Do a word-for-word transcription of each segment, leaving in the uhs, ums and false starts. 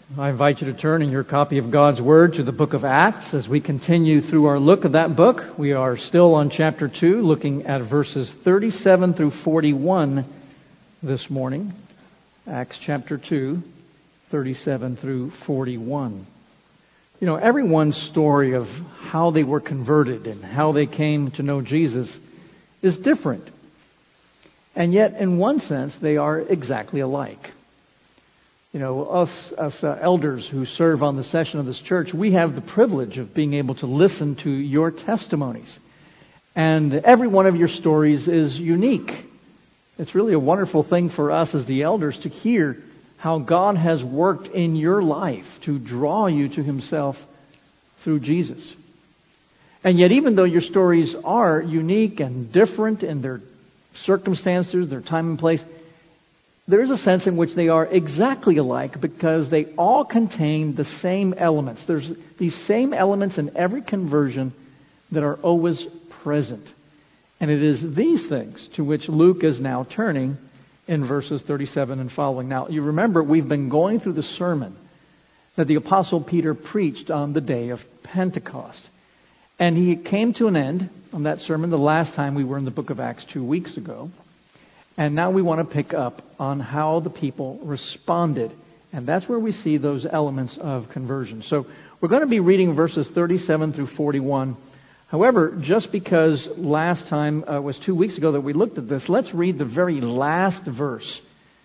I invite you to turn in your copy of God's Word to the book of Acts as we continue through our look at that book. We are still on chapter two, looking at verses thirty-seven through forty-one this morning. Acts chapter two, thirty-seven through forty-one. You know, everyone's story of how they were converted and how they came to know Jesus is different. And yet, in one sense, they are exactly alike. You know, us, us uh, elders who serve on the session of this church, we have the privilege of being able to listen to your testimonies. And every one of your stories is unique. It's really a wonderful thing for us as the elders to hear how God has worked in your life to draw you to Himself through Jesus. And yet, even though your stories are unique and different in their circumstances, their time and place, there is a sense in which they are exactly alike because they all contain the same elements. There's these same elements in every conversion that are always present. And it is these things to which Luke is now turning in verses thirty-seven and following. Now, you remember we've been going through the sermon that the Apostle Peter preached on the day of Pentecost. And he came to an end on that sermon the last time we were in the book of Acts two weeks ago. And now we want to pick up on how the people responded. And that's where we see those elements of conversion. So we're going to be reading verses thirty-seven through forty-one. However, just because last time uh, was two weeks ago that we looked at this, let's read the very last verse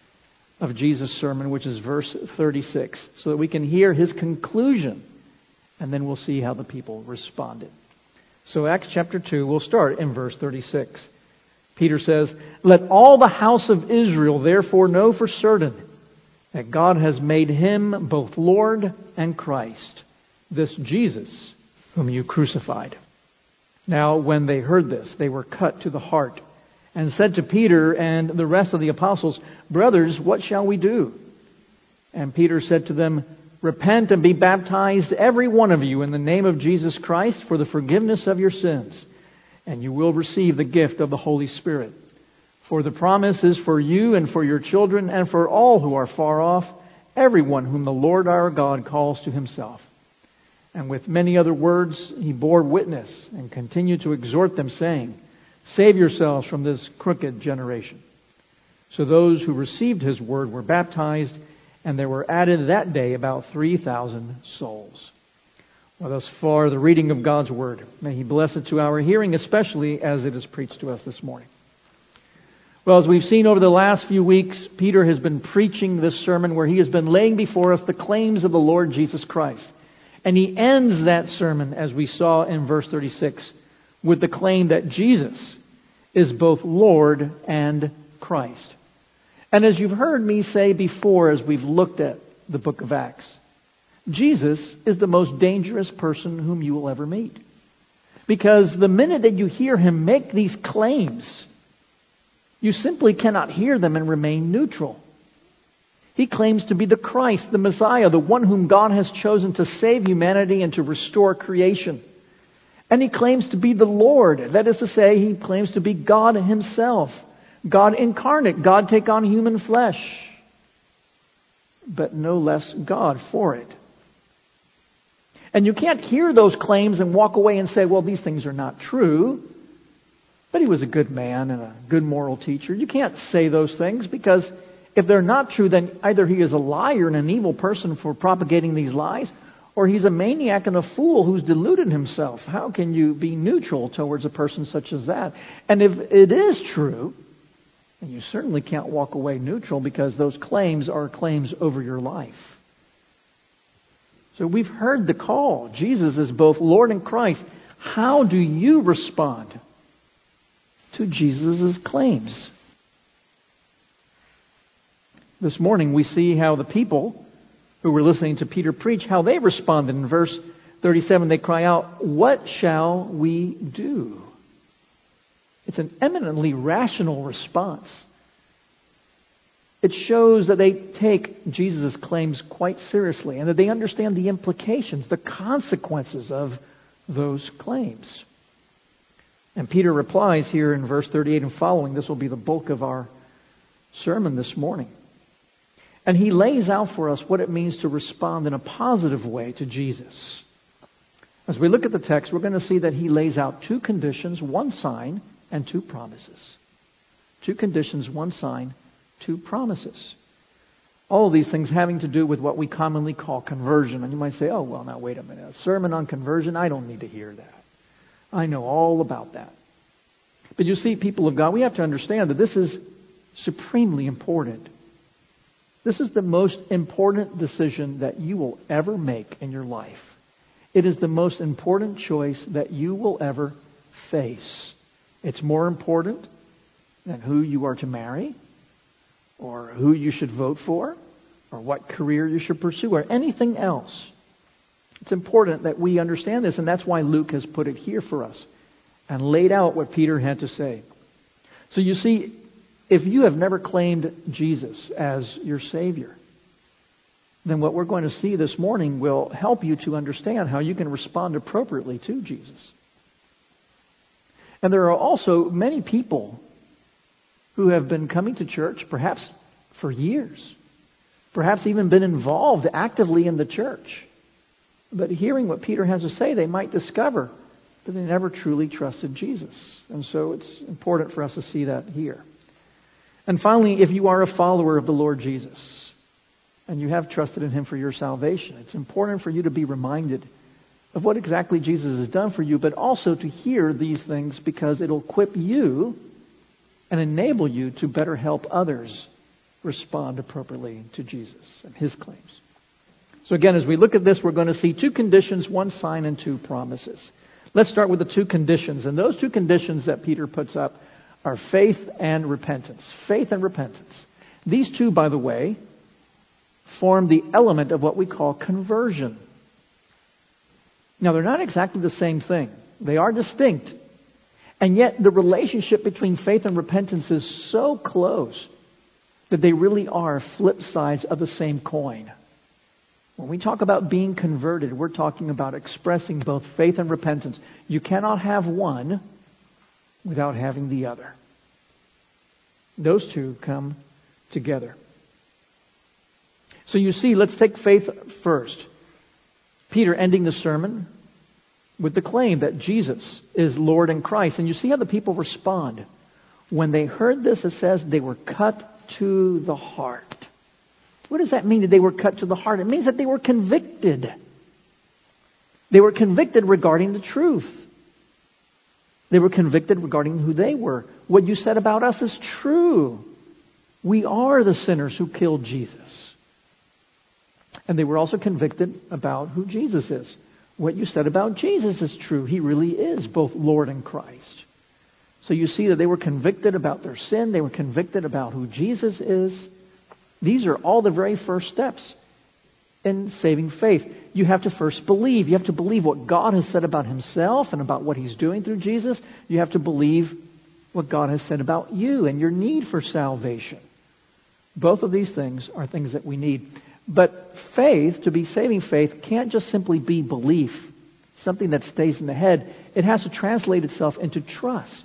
of Jesus' sermon, which is verse thirty-six, so that we can hear his conclusion. And then we'll see how the people responded. So Acts chapter two, we'll start in verse thirty-six. Peter says, "Let all the house of Israel therefore know for certain that God has made Him both Lord and Christ, this Jesus whom you crucified." Now when they heard this, they were cut to the heart and said to Peter and the rest of the apostles, "Brothers, what shall we do?" And Peter said to them, "Repent and be baptized, every one of you, in the name of Jesus Christ for the forgiveness of your sins. And you will receive the gift of the Holy Spirit. For the promise is for you and for your children and for all who are far off, everyone whom the Lord our God calls to Himself." And with many other words he bore witness and continued to exhort them, saying, "Save yourselves from this crooked generation." So those who received his word were baptized, and there were added that day about three thousand souls. Well, thus far, the reading of God's Word. May He bless it to our hearing, especially as it is preached to us this morning. Well, as we've seen over the last few weeks, Peter has been preaching this sermon where he has been laying before us the claims of the Lord Jesus Christ. And he ends that sermon, as we saw in verse thirty-six, with the claim that Jesus is both Lord and Christ. And as you've heard me say before as we've looked at the book of Acts, Jesus is the most dangerous person whom you will ever meet. Because the minute that you hear Him make these claims, you simply cannot hear them and remain neutral. He claims to be the Christ, the Messiah, the one whom God has chosen to save humanity and to restore creation. And He claims to be the Lord. That is to say, He claims to be God Himself. God incarnate, God take on human flesh. But no less God for it. And you can't hear those claims and walk away and say, well, these things are not true. But He was a good man and a good moral teacher. You can't say those things because if they're not true, then either He is a liar and an evil person for propagating these lies, or He's a maniac and a fool who's deluded himself. How can you be neutral towards a person such as that? And if it is true, then you certainly can't walk away neutral because those claims are claims over your life. So we've heard the call. Jesus is both Lord and Christ. How do you respond to Jesus' claims? This morning we see how the people who were listening to Peter preach, how they responded. In verse thirty-seven, they cry out, "What shall we do?" It's an eminently rational response. It shows that they take Jesus' claims quite seriously and that they understand the implications, the consequences of those claims. And Peter replies here in verse thirty-eight and following. This will be the bulk of our sermon this morning. And he lays out for us what it means to respond in a positive way to Jesus. As we look at the text, we're going to see that he lays out two conditions, one sign, and two promises. Two conditions, one sign, two promises. All of these things having to do with what we commonly call conversion. And you might say, oh, well, now wait a minute. A sermon on conversion? I don't need to hear that. I know all about that. But you see, people of God, we have to understand that this is supremely important. This is the most important decision that you will ever make in your life. It is the most important choice that you will ever face. It's more important than who you are to marry, or who you should vote for, or what career you should pursue, or anything else. It's important that we understand this, and that's why Luke has put it here for us and laid out what Peter had to say. So you see, if you have never claimed Jesus as your Savior, then what we're going to see this morning will help you to understand how you can respond appropriately to Jesus. And there are also many people who have been coming to church perhaps for years, perhaps even been involved actively in the church. But hearing what Peter has to say, they might discover that they never truly trusted Jesus. And so it's important for us to see that here. And finally, if you are a follower of the Lord Jesus, and you have trusted in Him for your salvation, it's important for you to be reminded of what exactly Jesus has done for you, but also to hear these things because it'll equip you and enable you to better help others respond appropriately to Jesus and His claims. So again, as we look at this, we're going to see two conditions, one sign, and two promises. Let's start with the two conditions. And those two conditions that Peter puts up are faith and repentance. Faith and repentance. These two, by the way, form the element of what we call conversion. Now, they're not exactly the same thing. They are distinct. And yet, the relationship between faith and repentance is so close that they really are flip sides of the same coin. When we talk about being converted, we're talking about expressing both faith and repentance. You cannot have one without having the other. Those two come together. So you see, let's take faith first. Peter ending the sermon with the claim that Jesus is Lord and Christ. And you see how the people respond. When they heard this, it says they were cut to the heart. What does that mean that they were cut to the heart? It means that they were convicted. They were convicted regarding the truth. They were convicted regarding who they were. What you said about us is true. We are the sinners who killed Jesus. And they were also convicted about who Jesus is. What you said about Jesus is true. He really is both Lord and Christ. So you see that they were convicted about their sin. They were convicted about who Jesus is. These are all the very first steps in saving faith. You have to first believe. You have to believe what God has said about Himself and about what He's doing through Jesus. You have to believe what God has said about you and your need for salvation. Both of these things are things that we need. But faith, to be saving faith, can't just simply be belief, something that stays in the head. It has to translate itself into trust,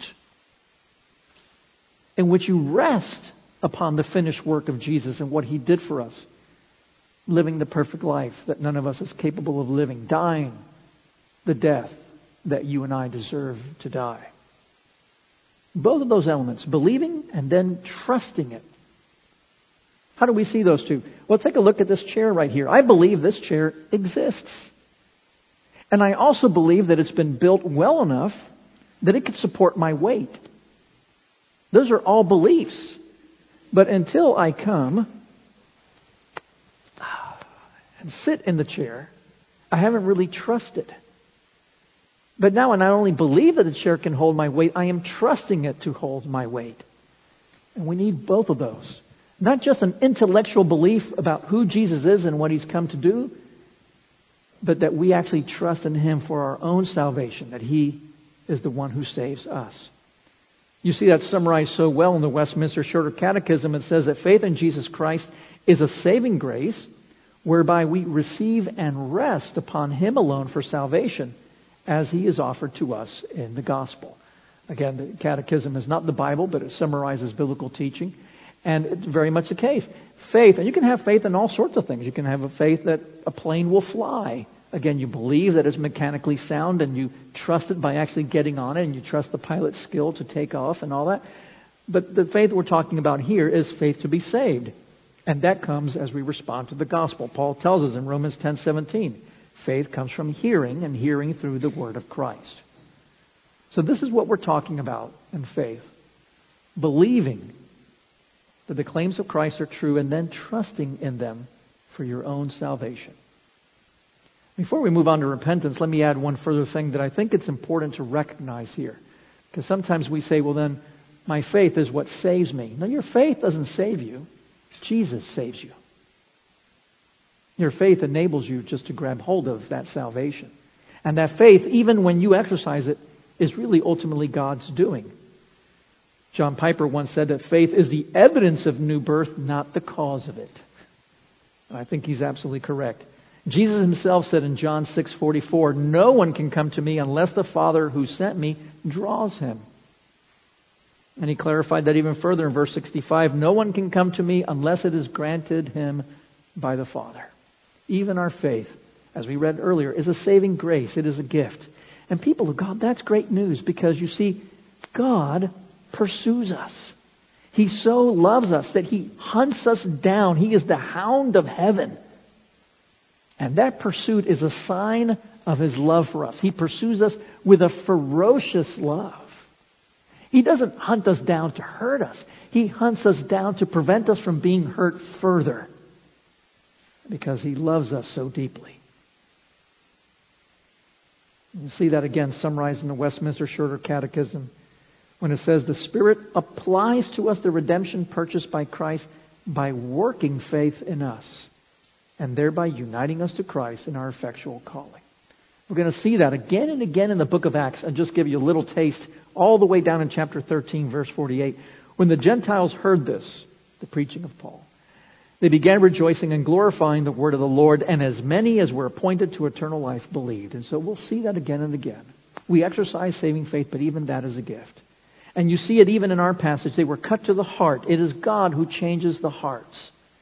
in which you rest upon the finished work of Jesus and what He did for us, living the perfect life that none of us is capable of living, dying the death that you and I deserve to die. Both of those elements, believing and then trusting it. How do we see those two? Well, take a look at this chair right here. I believe this chair exists. And I also believe that it's been built well enough that it could support my weight. Those are all beliefs. But until I come and sit in the chair, I haven't really trusted. But now I not only believe that the chair can hold my weight, I am trusting it to hold my weight. And we need both of those. Not just an intellectual belief about who Jesus is and what He's come to do, but that we actually trust in Him for our own salvation, that He is the one who saves us. You see that summarized so well in the Westminster Shorter Catechism. It says that faith in Jesus Christ is a saving grace whereby we receive and rest upon Him alone for salvation as He is offered to us in the gospel. Again, the Catechism is not the Bible, but it summarizes biblical teaching. And it's very much the case. faith, and you can have faith in all sorts of things. You can have a faith that a plane will fly. Again, you believe that it's mechanically sound and you trust it by actually getting on it, and you trust the pilot's skill to take off and all that. But the faith we're talking about here is faith to be saved. And that comes as we respond to the gospel. Paul tells us in Romans ten seventeen, faith comes from hearing, and hearing through the word of Christ. So this is what we're talking about in faith. Believing that the claims of Christ are true and then trusting in them for your own salvation. Before we move on to repentance, let me add one further thing that I think it's important to recognize here. Because sometimes we say, well then, my faith is what saves me. No, your faith doesn't save you. Jesus saves you. Your faith enables you just to grab hold of that salvation. And that faith, even when you exercise it, is really ultimately God's doing. John Piper once said that faith is the evidence of new birth, not the cause of it. And I think he's absolutely correct. Jesus himself said in John six forty-four, no one can come to me unless the Father who sent me draws him. And he clarified that even further in verse sixty-five, no one can come to me unless it is granted him by the Father. Even our faith, as we read earlier, is a saving grace. It is a gift. And people of God, that's great news, because you see, God pursues us. He so loves us that He hunts us down. He is the hound of heaven. And that pursuit is a sign of His love for us. He pursues us with a ferocious love. He doesn't hunt us down to hurt us. He hunts us down to prevent us from being hurt further, because He loves us so deeply. You see that again summarized in the Westminster Shorter Catechism when it says, the Spirit applies to us the redemption purchased by Christ by working faith in us and thereby uniting us to Christ in our effectual calling. We're going to see that again and again in the book of Acts. I'll just give you a little taste all the way down in chapter thirteen, verse forty-eight. When the Gentiles heard this, the preaching of Paul, they began rejoicing and glorifying the word of the Lord, and as many as were appointed to eternal life believed. And so we'll see that again and again. We exercise saving faith, but even that is a gift. And you see it even in our passage. They were cut to the heart. It is God who changes the hearts.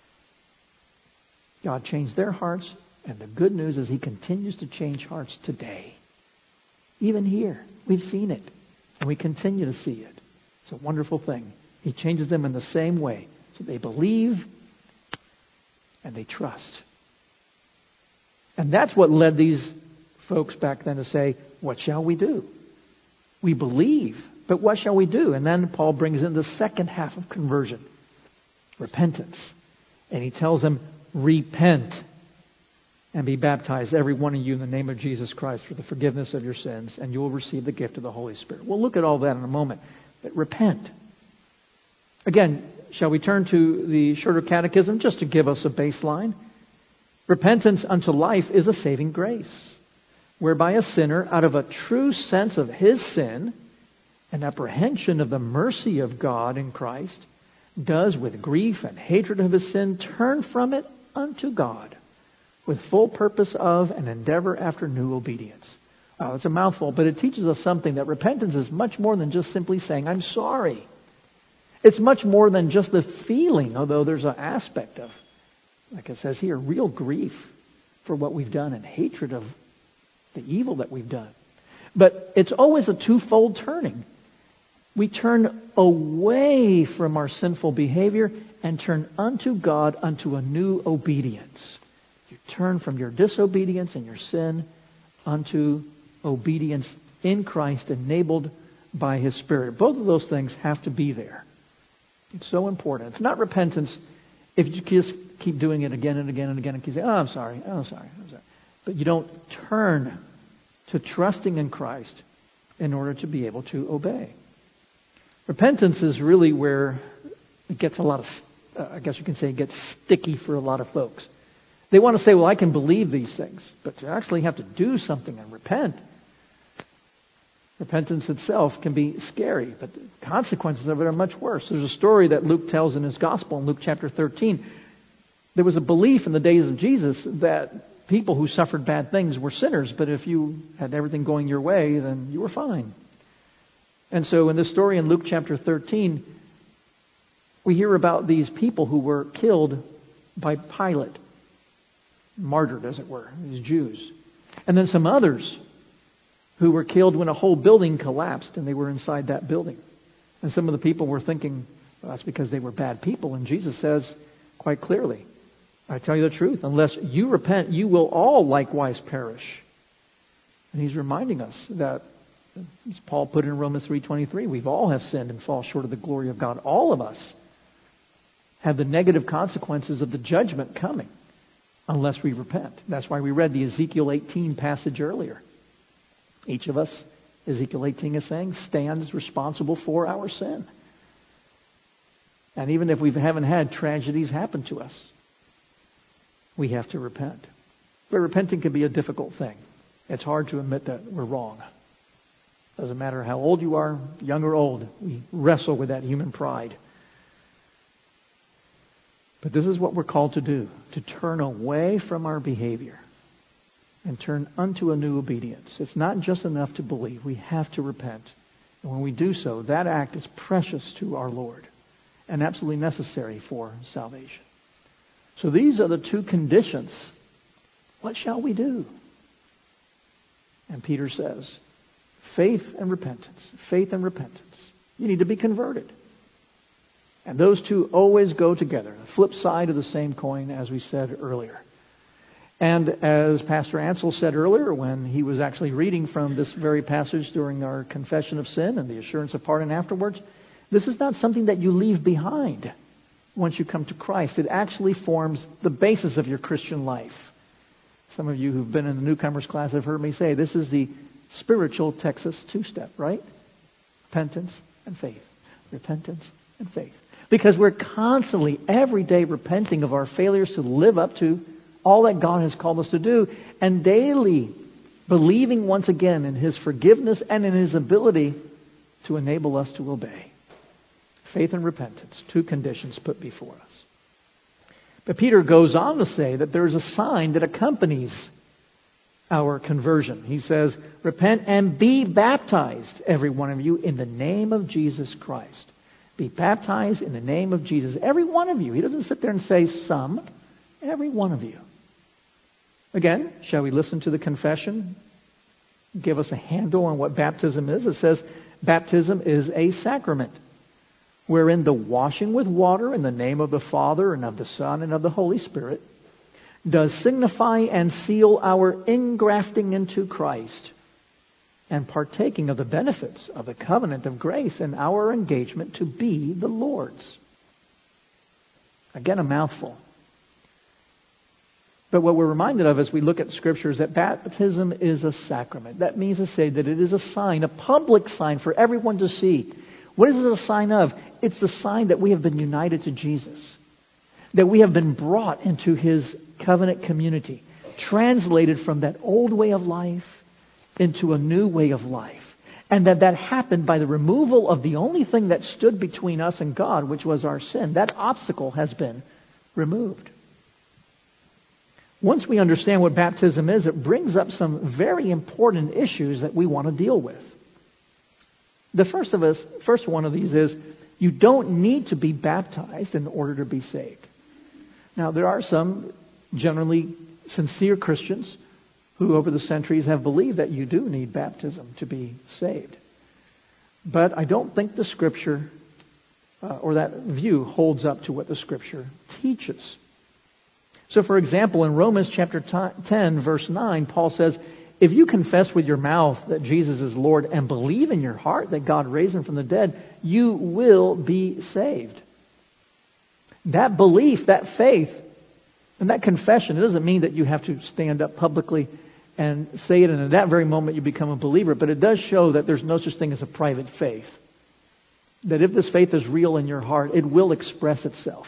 God changed their hearts, and the good news is He continues to change hearts today. Even here, we've seen it, and we continue to see it. It's a wonderful thing. He changes them in the same way. So they believe and they trust. And that's what led these folks back then to say, what shall we do? We believe, but what shall we do? And then Paul brings in the second half of conversion, repentance. And he tells them, repent and be baptized, every one of you, in the name of Jesus Christ for the forgiveness of your sins, and you will receive the gift of the Holy Spirit. We'll look at all that in a moment. But repent. Again, shall we turn to the Shorter Catechism just to give us a baseline? Repentance unto life is a saving grace, whereby a sinner, out of a true sense of his sin and apprehension of the mercy of God in Christ, does with grief and hatred of his sin turn from it unto God, with full purpose of and endeavor after new obedience. Oh, it's a mouthful, but it teaches us something, that repentance is much more than just simply saying, I'm sorry. It's much more than just the feeling, although there's an aspect of, like it says here, real grief for what we've done and hatred of the evil that we've done. But it's always a twofold turning. We turn away from our sinful behavior and turn unto God unto a new obedience. You turn from your disobedience and your sin unto obedience in Christ, enabled by His Spirit. Both of those things have to be there. It's so important. It's not repentance if you just keep doing it again and again and again and keep saying, oh, I'm sorry, oh, I'm sorry, I'm sorry. But you don't turn to trusting in Christ in order to be able to obey. Repentance is really where it gets a lot of, uh, I guess you can say it gets sticky for a lot of folks. They want to say, well, I can believe these things, but to actually have to do something and repent, repentance itself can be scary, but the consequences of it are much worse. There's a story that Luke tells in his Gospel in Luke chapter thirteen. There was a belief in the days of Jesus that people who suffered bad things were sinners, but if you had everything going your way, then you were fine. And so in this story in Luke chapter thirteen, We hear about these people who were killed by Pilate, martyred, as it were, these Jews. And then some others who were killed when a whole building collapsed and they were inside that building. And some of the people were thinking, well, that's because they were bad people. And Jesus says quite clearly, I tell you the truth, unless you repent, you will all likewise perish. And he's reminding us that, as Paul put in Romans three twenty-three, we've all have sinned and fall short of the glory of God. All of us have the negative consequences of the judgment coming unless we repent. That's why we read the Ezekiel eighteen passage earlier. Each of us, Ezekiel eighteen is saying, stands responsible for our sin. And even if we haven't had tragedies happen to us, we have to repent. But repenting can be a difficult thing. It's hard to admit that we're wrong. Doesn't matter how old you are, young or old, we wrestle with that human pride. But this is what we're called to do, to turn away from our behavior and turn unto a new obedience. It's not just enough to believe. We have to repent. And when we do so, that act is precious to our Lord and absolutely necessary for salvation. So these are the two conditions. What shall we do? And Peter says, faith and repentance. Faith and repentance. You need to be converted. And those two always go together. The flip side of the same coin, as we said earlier. And as Pastor Ansel said earlier, when he was actually reading from this very passage during our confession of sin and the assurance of pardon afterwards, this is not something that you leave behind once you come to Christ. It actually forms the basis of your Christian life. Some of you who've been in the newcomers class have heard me say this is the spiritual Texas two-step, right? Repentance and faith. Repentance and faith. Because we're constantly, every day, repenting of our failures to live up to all that God has called us to do, and daily believing once again in His forgiveness and in His ability to enable us to obey. Faith and repentance, two conditions put before us. But Peter goes on to say that there is a sign that accompanies our conversion. He says, repent and be baptized, every one of you, in the name of Jesus Christ. Be baptized in the name of Jesus. Every one of you. He doesn't sit there and say some. Every one of you. Again, shall we listen to the confession? Give us a handle on what baptism is. It says, baptism is a sacrament, wherein the washing with water in the name of the Father and of the Son and of the Holy Spirit does signify and seal our ingrafting into Christ and partaking of the benefits of the covenant of grace and our engagement to be the Lord's. Again, a mouthful. But what we're reminded of as we look at Scripture is that baptism is a sacrament. That means to say that it is a sign, a public sign for everyone to see. What is it a sign of? It's the sign that we have been united to Jesus. That we have been brought into His covenant community. Translated from that old way of life into a new way of life. And that that happened by the removal of the only thing that stood between us and God, which was our sin. That obstacle has been removed. Once we understand what baptism is, it brings up some very important issues that we want to deal with. The first of us, first one of these is, you don't need to be baptized in order to be saved. Now, there are some generally sincere Christians who over the centuries have believed that you do need baptism to be saved. But I don't think the Scripture uh, or that view holds up to what the Scripture teaches. So, for example, in Romans chapter ten, verse nine, Paul says, if you confess with your mouth that Jesus is Lord and believe in your heart that God raised Him from the dead, you will be saved. That belief, that faith, and that confession, it doesn't mean that you have to stand up publicly and say it, and at that very moment you become a believer, but it does show that there's no such thing as a private faith. That if this faith is real in your heart, it will express itself.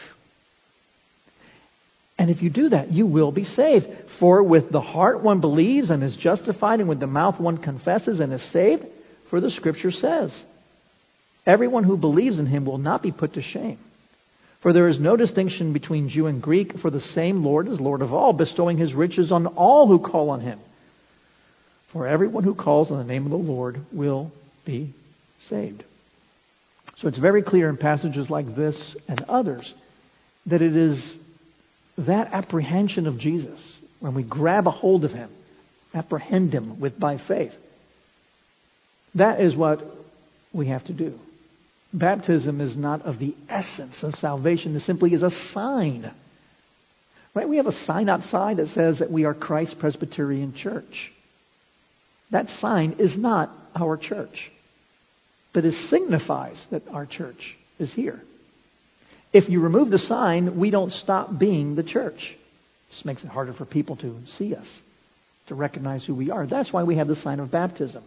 And if you do that, you will be saved. For with the heart one believes and is justified, and with the mouth one confesses and is saved. For the Scripture says, everyone who believes in Him will not be put to shame. For there is no distinction between Jew and Greek, for the same Lord is Lord of all, bestowing His riches on all who call on Him. For everyone who calls on the name of the Lord will be saved. So it's very clear in passages like this and others that it is that apprehension of Jesus, when we grab a hold of him, apprehend him with by faith, that is what we have to do. Baptism is not of the essence of salvation. It simply is a sign. Right? We have a sign outside that says that we are Christ Presbyterian Church. That sign is not our church, but it signifies that our church is here. If you remove the sign, we don't stop being the church. It just makes it harder for people to see us, to recognize who we are. That's why we have the sign of baptism.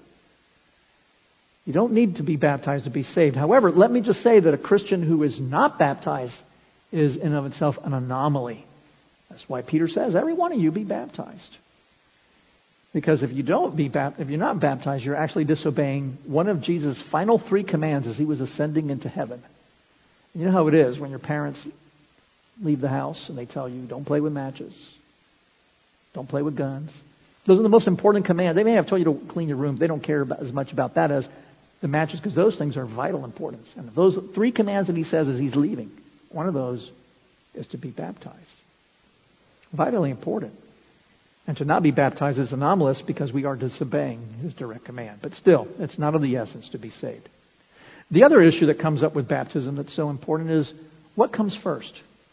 You don't need to be baptized to be saved. However, let me just say that a Christian who is not baptized is in and of itself an anomaly. That's why Peter says, every one of you be baptized. Because if you don't be baptized, if you're not baptized, you're actually disobeying one of Jesus' final three commands as he was ascending into heaven. You know how it is when your parents leave the house and they tell you, don't play with matches, don't play with guns. Those are the most important commands. They may have told you to clean your room. They don't care about, as much about that as the matches, because those things are of vital importance. And those three commands that he says as he's leaving, one of those is to be baptized. Vitally important. And to not be baptized is anomalous because we are disobeying his direct command. But still, it's not of the essence to be saved. The other issue that comes up with baptism that's so important is, what comes first?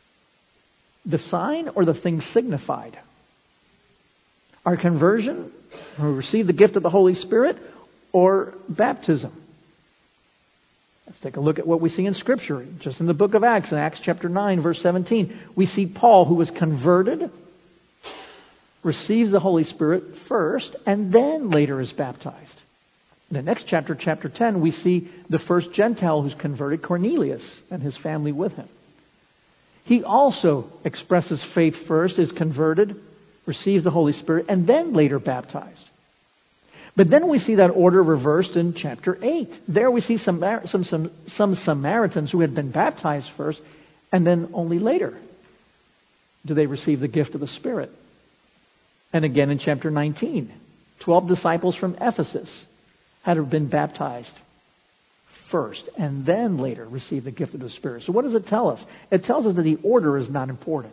The sign or the thing signified? Our conversion, or receive the gift of the Holy Spirit, or baptism? Let's take a look at what we see in Scripture. Just in the book of Acts, in Acts chapter nine, verse seventeen, we see Paul, who was converted, receives the Holy Spirit first, and then later is baptized. In the next chapter, chapter ten, we see the first Gentile who's converted, Cornelius, and his family with him. He also expresses faith first, is converted, receives the Holy Spirit, and then later baptized. But then we see that order reversed in chapter eight. There we see some, some, some, some Samaritans who had been baptized first, and then only later do they receive the gift of the Spirit. And again in chapter nineteen, twelve disciples from Ephesus had been baptized first and then later received the gift of the Spirit. So what does it tell us? It tells us that the order is not important.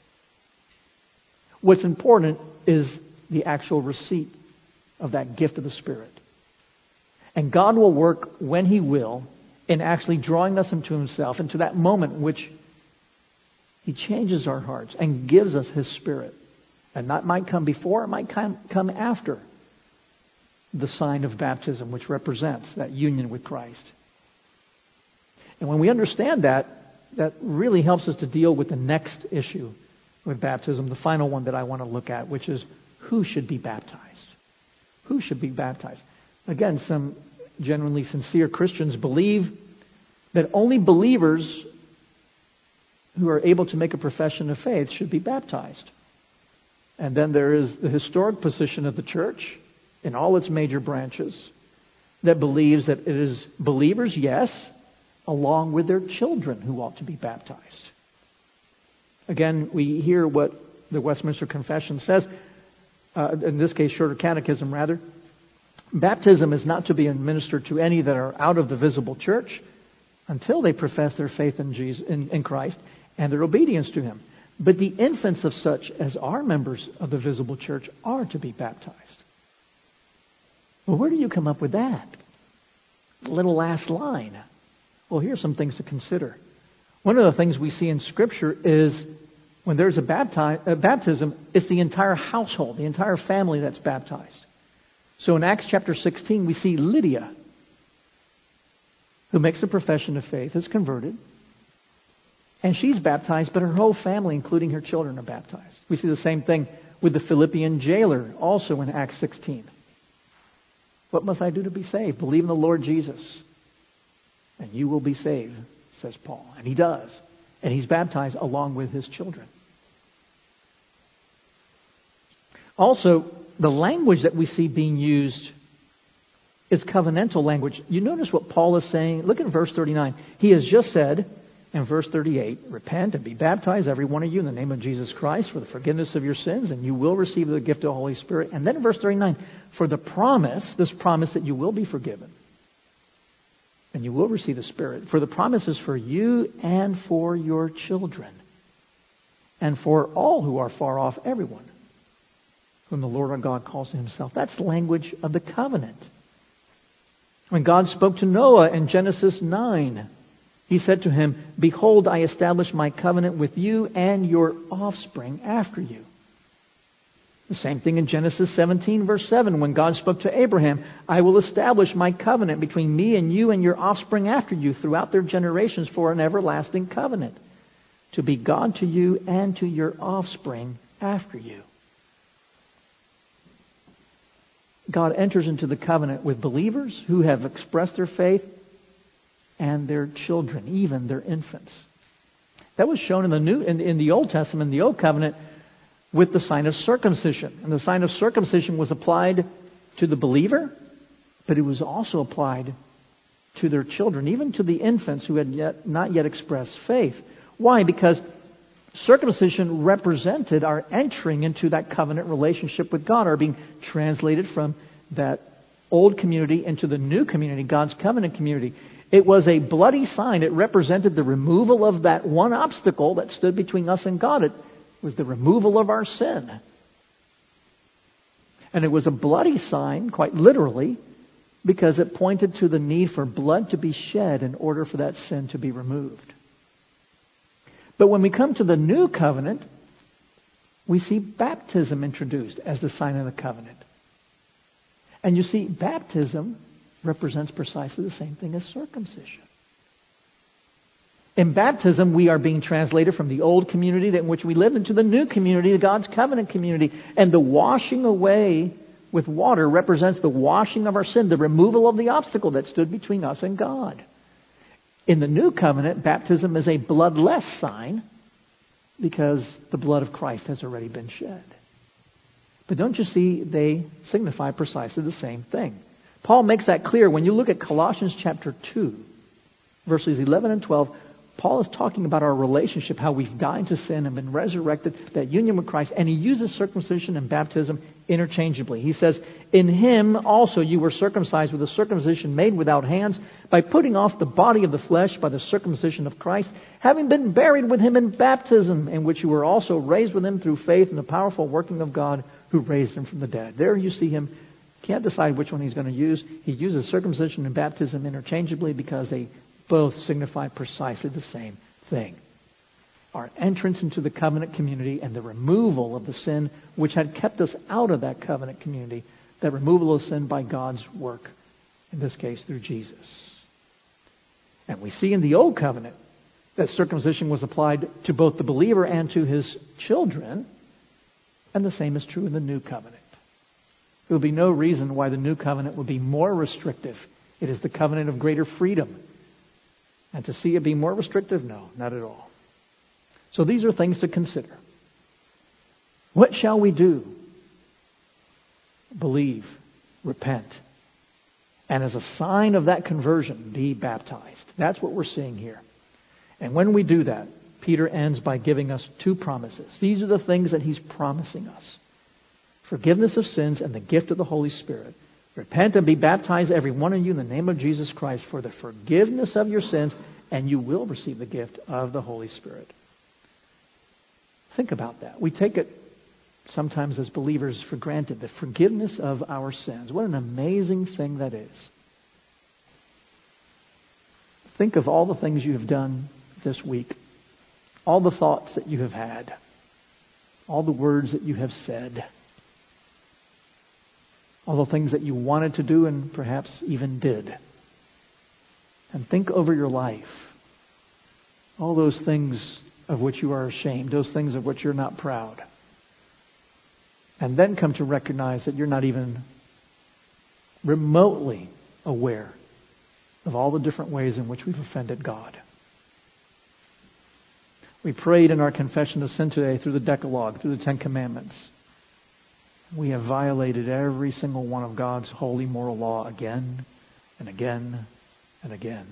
What's important is the actual receipt of that gift of the Spirit. And God will work when He will in actually drawing us into Himself, into that moment in which He changes our hearts and gives us His Spirit. And that might come before, it might come, come after the sign of baptism, which represents that union with Christ. And when we understand that, that really helps us to deal with the next issue with baptism, the final one that I want to look at, which is who should be baptized? Who should be baptized? Again, some genuinely sincere Christians believe that only believers who are able to make a profession of faith should be baptized. And then there is the historic position of the church in all its major branches that believes that it is believers, yes, along with their children who ought to be baptized. Again, we hear what the Westminster Confession says, uh, in this case, Shorter Catechism rather. Baptism is not to be administered to any that are out of the visible church until they profess their faith in Jesus, in, in Christ, and their obedience to Him. But the infants of such as are members of the visible church are to be baptized. Well, where do you come up with that? Little last line. Well, here's some things to consider. One of the things we see in Scripture is when there's a, bapti- a baptism, it's the entire household, the entire family that's baptized. So in Acts chapter sixteen, we see Lydia, who makes a profession of faith, is converted. And she's baptized, but her whole family, including her children, are baptized. We see the same thing with the Philippian jailer, also in Acts sixteen. What must I do to be saved? Believe in the Lord Jesus, and you will be saved, says Paul. And he does. And he's baptized along with his children. Also, the language that we see being used is covenantal language. You notice what Paul is saying? Look at verse thirty-nine. He has just said in verse thirty-eight, repent and be baptized, every one of you, in the name of Jesus Christ for the forgiveness of your sins, and you will receive the gift of the Holy Spirit. And then in verse thirty-nine, for the promise, this promise that you will be forgiven. and you will receive the Spirit. For the promise is for you and for your children, and for all who are far off, everyone whom the Lord our God calls to himself. That's language of the covenant. When God spoke to Noah in Genesis nine, he said to him, "Behold, I establish my covenant with you and your offspring after you." The same thing in Genesis seventeen, verse seven, when God spoke to Abraham, "I will establish my covenant between me and you and your offspring after you throughout their generations for an everlasting covenant, to be God to you and to your offspring after you." God enters into the covenant with believers who have expressed their faith and their children, even their infants. That was shown in the New, in, in the Old Testament, in the Old Covenant, with the sign of circumcision. And the sign of circumcision was applied to the believer, but it was also applied to their children, even to the infants who had yet, not yet expressed faith. Why? Because circumcision represented our entering into that covenant relationship with God, our being translated from that old community into the new community, God's covenant community. It was a bloody sign. It represented the removal of that one obstacle that stood between us and God. It was the removal of our sin. And it was a bloody sign, quite literally, because it pointed to the need for blood to be shed in order for that sin to be removed. But when we come to the new covenant, we see baptism introduced as the sign of the covenant. And you see, baptism represents precisely the same thing as circumcision. In baptism, we are being translated from the old community in which we live into the new community, God's covenant community. And the washing away with water represents the washing of our sin, the removal of the obstacle that stood between us and God. In the new covenant, baptism is a bloodless sign because the blood of Christ has already been shed. But don't you see, they signify precisely the same thing. Paul makes that clear when you look at Colossians chapter two, verses eleven and twelve. Paul is talking about our relationship, how we've died to sin and been resurrected, that union with Christ, and he uses circumcision and baptism interchangeably. He says, "In him also you were circumcised with a circumcision made without hands, by putting off the body of the flesh by the circumcision of Christ, having been buried with him in baptism, in which you were also raised with him through faith in the powerful working of God who raised him from the dead." There you see him. Can't decide which one he's going to use. He uses circumcision and baptism interchangeably because they both signify precisely the same thing. Our entrance into the covenant community and the removal of the sin which had kept us out of that covenant community, that removal of sin by God's work, in this case through Jesus. And we see in the old covenant that circumcision was applied to both the believer and to his children, and the same is true in the new covenant. There will be no reason why the new covenant would be more restrictive. It is the covenant of greater freedom. And to see it be more restrictive? No, not at all. So these are things to consider. What shall we do? Believe, repent, and as a sign of that conversion, be baptized. That's what we're seeing here. And when we do that, Peter ends by giving us two promises. These are the things that he's promising us: forgiveness of sins and the gift of the Holy Spirit. Repent and be baptized, every one of you, in the name of Jesus Christ for the forgiveness of your sins, and you will receive the gift of the Holy Spirit. Think about that. We take it sometimes as believers for granted, the forgiveness of our sins. What an amazing thing that is. Think of all the things you have done this week, all the thoughts that you have had, all the words that you have said, all the things that you wanted to do and perhaps even did. And think over your life. All those things of which you are ashamed, those things of which you're not proud. And then come to recognize that you're not even remotely aware of all the different ways in which we've offended God. We prayed in our confession of sin today through the Decalogue, through the Ten Commandments. We have violated every single one of God's holy moral law again and again and again.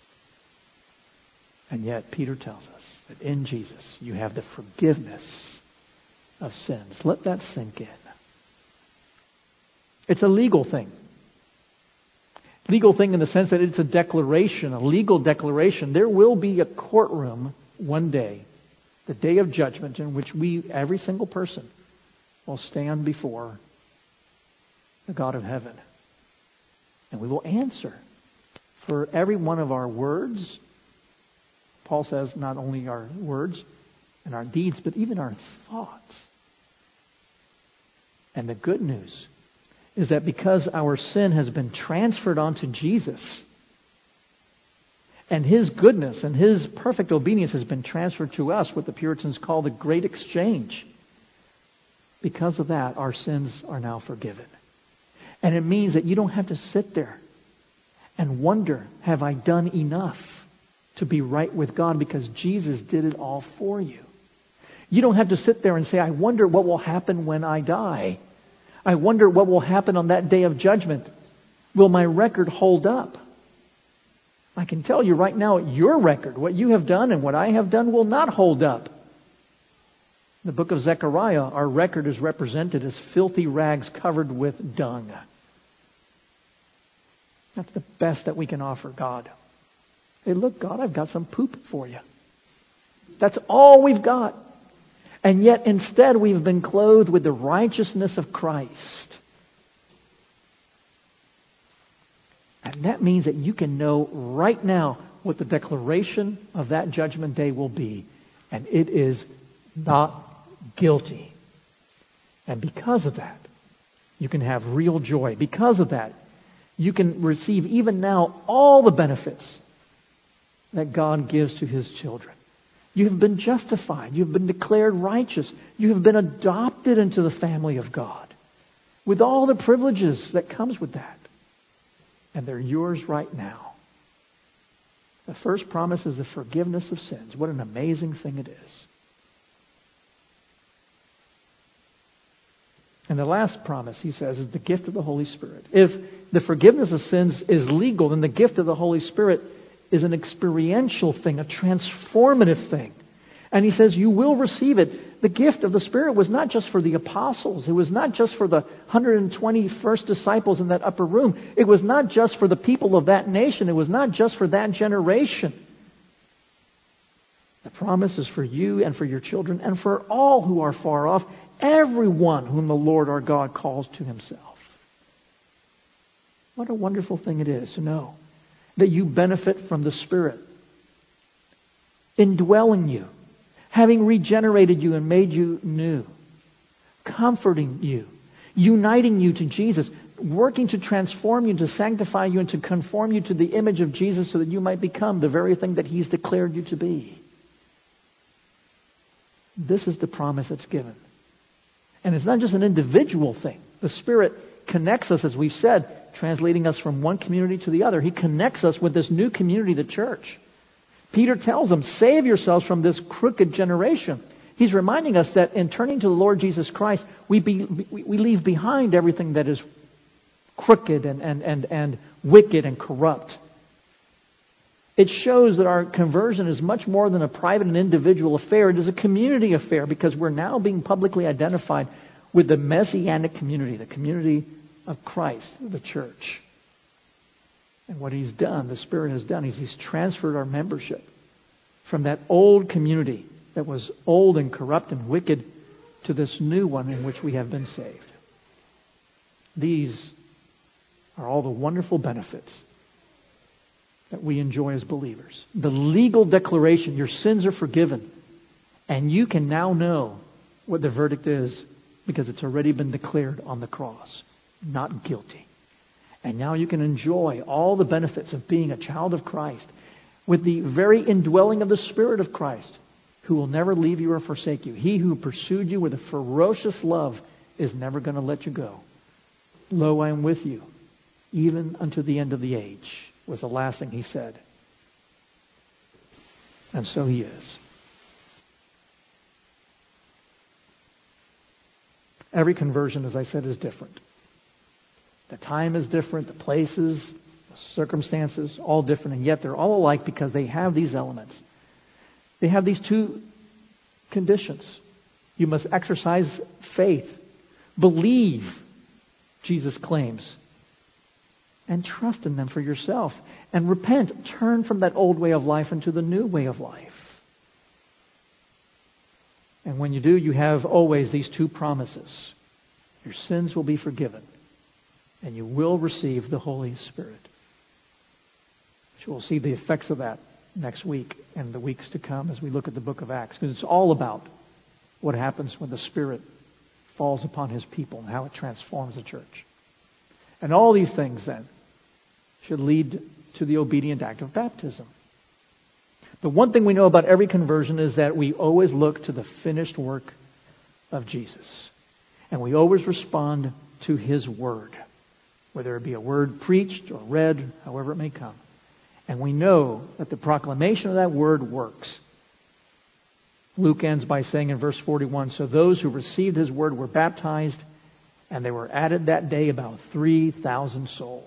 And yet Peter tells us that in Jesus you have the forgiveness of sins. Let that sink in. It's a legal thing. Legal thing in the sense that it's a declaration, a legal declaration. There will be a courtroom one day, the day of judgment, in which we, every single person, will stand before the God of heaven. And we will answer for every one of our words. Paul says not only our words and our deeds, but even our thoughts. And the good news is that because our sin has been transferred onto Jesus, and His goodness and His perfect obedience has been transferred to us, what the Puritans call the great exchange, because of that, our sins are now forgiven. And it means that you don't have to sit there and wonder, have I done enough to be right with God? Because Jesus did it all for you. You don't have to sit there and say, I wonder what will happen when I die. I wonder what will happen on that day of judgment. Will my record hold up? I can tell you right now, your record, what you have done and what I have done, will not hold up. In the book of Zechariah, our record is represented as filthy rags covered with dung. That's the best that we can offer God. Hey, look, God, I've got some poop for you. That's all we've got. And yet, instead, we've been clothed with the righteousness of Christ. And that means that you can know right now what the declaration of that judgment day will be. And it is not guilty. And because of that, you can have real joy. Because of that, you can receive even now all the benefits that God gives to His children. You have been justified. You have been declared righteous. You have been adopted into the family of God with all the privileges that comes with that. And they're yours right now. The first promise is the forgiveness of sins. What an amazing thing it is. And the last promise, he says, is the gift of the Holy Spirit. If the forgiveness of sins is legal, then the gift of the Holy Spirit is an experiential thing, a transformative thing. And he says, you will receive it. The gift of the Spirit was not just for the apostles. It was not just for the one hundred twenty first disciples in that upper room. It was not just for the people of that nation. It was not just for that generation. The promise is for you and for your children and for all who are far off, everyone whom the Lord our God calls to Himself. What a wonderful thing it is to know that you benefit from the Spirit indwelling you, having regenerated you and made you new, comforting you, uniting you to Jesus, working to transform you, to sanctify you, and to conform you to the image of Jesus so that you might become the very thing that He's declared you to be. This is the promise that's given. And it's not just an individual thing. The Spirit connects us, as we've said, translating us from one community to the other. He connects us with this new community, the church. Peter tells them, save yourselves from this crooked generation. He's reminding us that in turning to the Lord Jesus Christ, we, be, we leave behind everything that is crooked and, and, and, and wicked and corrupt. It shows that our conversion is much more than a private and individual affair. It is a community affair because we're now being publicly identified with the Messianic community, the community of Christ, the church. And what He's done, the Spirit has done, is He's transferred our membership from that old community that was old and corrupt and wicked to this new one in which we have been saved. These are all the wonderful benefits that we enjoy as believers. The legal declaration, your sins are forgiven. And you can now know what the verdict is because it's already been declared on the cross. Not guilty. And now you can enjoy all the benefits of being a child of Christ with the very indwelling of the Spirit of Christ, who will never leave you or forsake you. He who pursued you with a ferocious love is never going to let you go. Lo, I am with you, even unto the end of the age, was the last thing He said. And so He is. Every conversion, as I said, is different. The time is different, the places, the circumstances, all different, and yet they're all alike because they have these elements. They have these two conditions. You must exercise faith. Believe, Jesus claims. and trust in them for yourself. And repent. Turn from that old way of life into the new way of life. And when you do, you have always these two promises. Your sins will be forgiven, and you will receive the Holy Spirit. We'll see the effects of that next week and the weeks to come as we look at the book of Acts. Because it's all about what happens when the Spirit falls upon His people and how it transforms the church. And all these things then should lead to the obedient act of baptism. The one thing we know about every conversion is that we always look to the finished work of Jesus. And we always respond to His word, whether it be a word preached or read, however it may come. And we know that the proclamation of that word works. Luke ends by saying in verse forty-one, so those who received His word were baptized, and there were added that day about three thousand souls.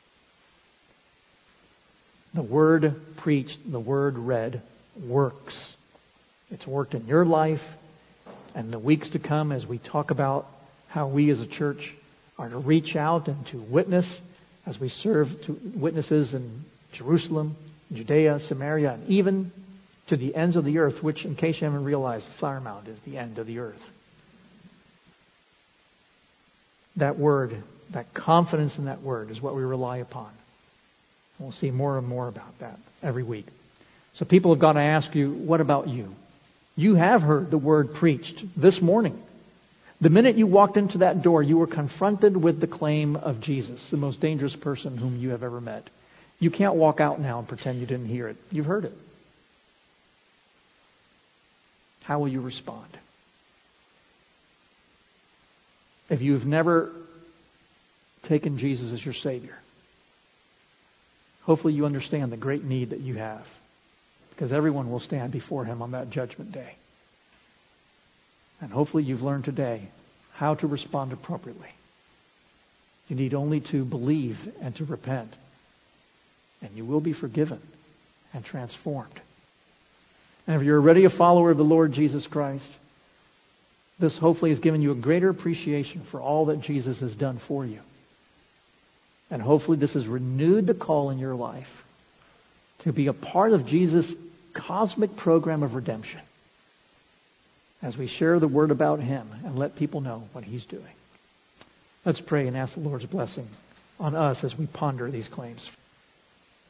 The word preached, the word read, works. It's worked in your life, and the weeks to come as we talk about how we as a church are to reach out and to witness as we serve to witnesses in Jerusalem, Judea, Samaria, and even to the ends of the earth, which, in case you haven't realized, Flower Mound is the end of the earth. That word, that confidence in that word is what we rely upon. We'll see more and more about that every week. So people have got to ask you, what about you? You have heard the word preached this morning. The minute you walked into that door, you were confronted with the claim of Jesus, the most dangerous person whom you have ever met. You can't walk out now and pretend you didn't hear it. You've heard it. How will you respond? If you've never taken Jesus as your Savior, hopefully you understand the great need that you have, because everyone will stand before Him on that judgment day. And hopefully you've learned today how to respond appropriately. You need only to believe and to repent, and you will be forgiven and transformed. And if you're already a follower of the Lord Jesus Christ, this hopefully has given you a greater appreciation for all that Jesus has done for you. And hopefully this has renewed the call in your life to be a part of Jesus' cosmic program of redemption as we share the word about Him and let people know what He's doing. Let's pray and ask the Lord's blessing on us as we ponder these claims.